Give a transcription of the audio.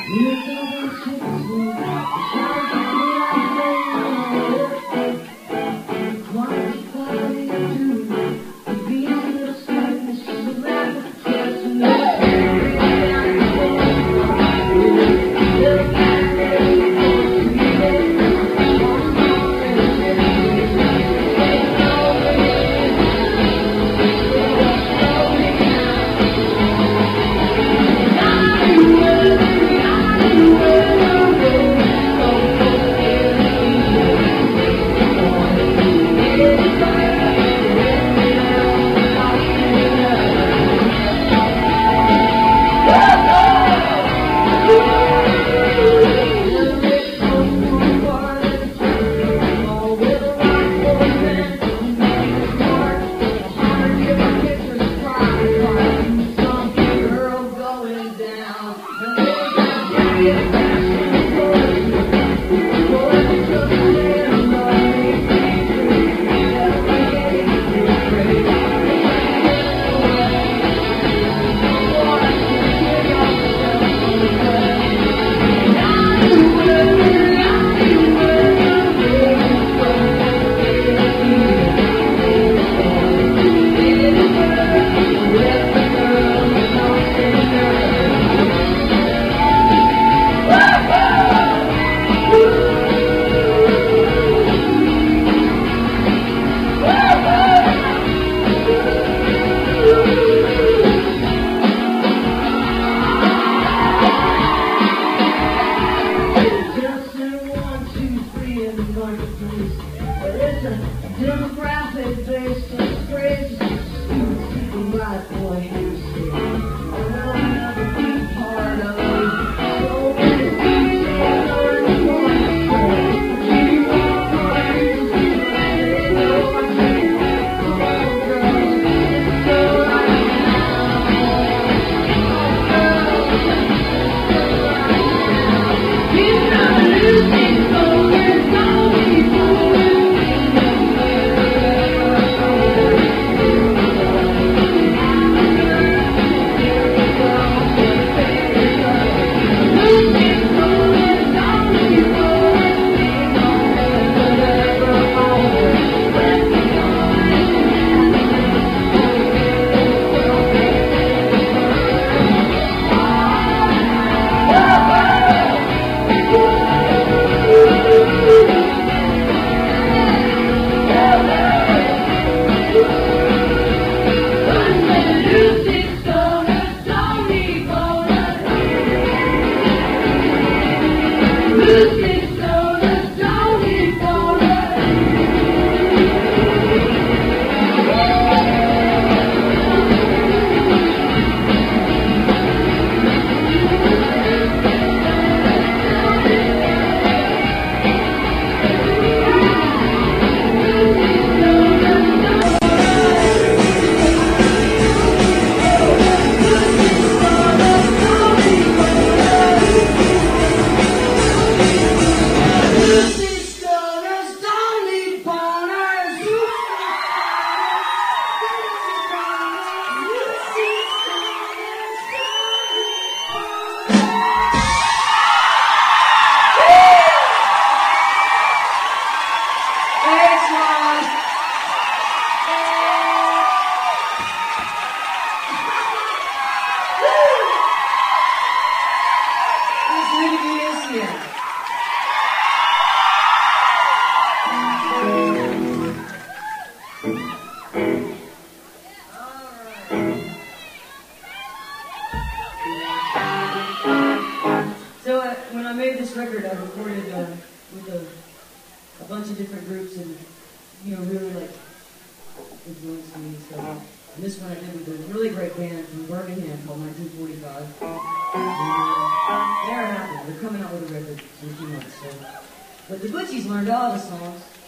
Demographic based on crazy, stupid white boy history. I know I never be part of it. So many things that I learned from when I made this record, I recorded with a bunch of different groups and, really like influenced me. So, and this one I did with a really great band from Birmingham called 1945. And, they're happy. They're coming out with a record in a few months. So. But the Butchies learned all the songs.